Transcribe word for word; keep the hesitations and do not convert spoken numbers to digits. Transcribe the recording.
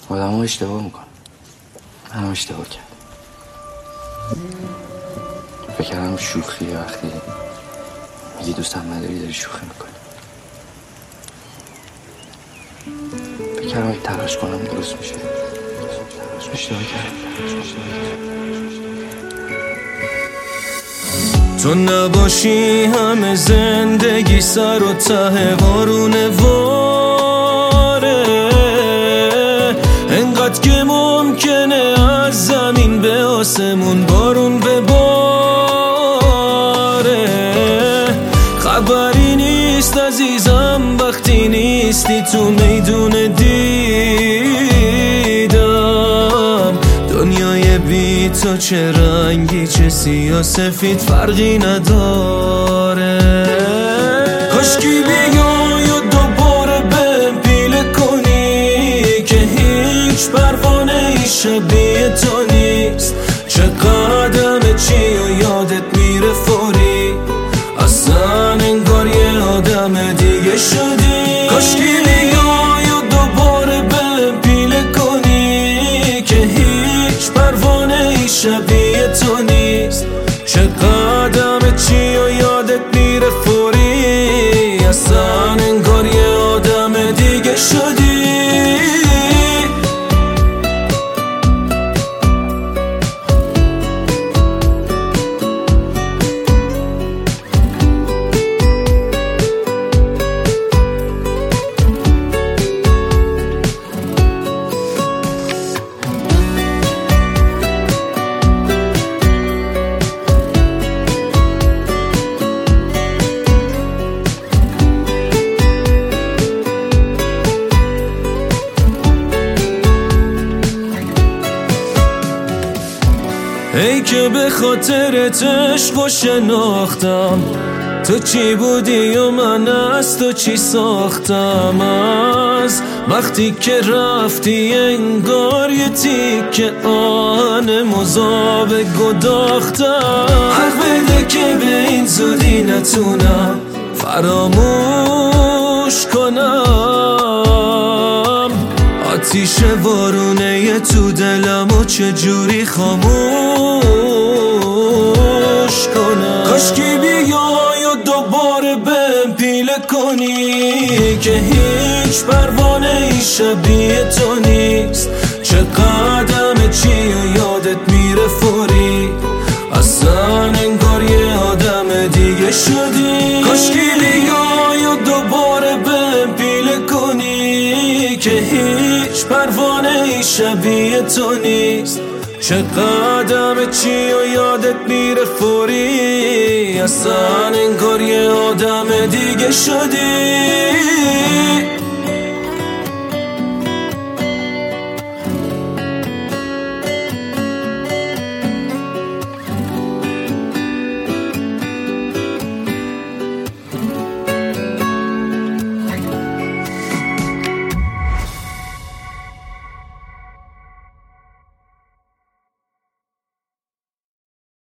آدم ها اشتباه میکنم. من هم اشتباه کردم. فکر کردم شوخیه وقتی میگی دوستم نداری داری شوخی میکنی. فکر کردم اگه تلاش کنم درست میشه. اشتباه کردم. تو نباشی همه زندگی سر و ته بارونه واره، انقدر که ممکنه از زمین به آسمون بارون بباره. خبری نیست عزیزم وقتی نیستی تو میدون دیدم. دنیای بی تو چه رنگی چه سیاه سفید فرقی نداره. کاشکی بیای و دوباره بهم پیله کنی که هیچ پروانه ای شبیه تو نیست. چه قدم چی و یادت میره فوری، اصلا انگار یه آدم دیگه شدی. کاشکی بیای و دوباره بهم پیله کنی که هیچ پروانه ای شبیه تو نیست. چه قدم چی و یادت میره فوری، اصلا انگار یه آدم دیگه شدی. ای که به خاطرت عشق و شناختم، تو چی بودی و من از تو چی ساختم. از وقتی که رفتی انگار یه تیکه آهن مذاب گداختم. حق بده که به این زودی نتونم فراموش کنم. آتیش وارونه یه تو دلم و چجوری خاموش کنم. کاشکی بیای و دوباره بهم پیله کنی که هیچ پروانه ای شبیه تو نیست. چه قدم چی و یادت میره فوری، اصلا انگار یه آدم دیگه شدی. کاشکی بیای و دوباره بهم پیله کنی که هیچ پروانه ای شبیه تو نیست. چه قدم چی و یادت میره فوری، اصلا انگار یه آدم دیگه شدی.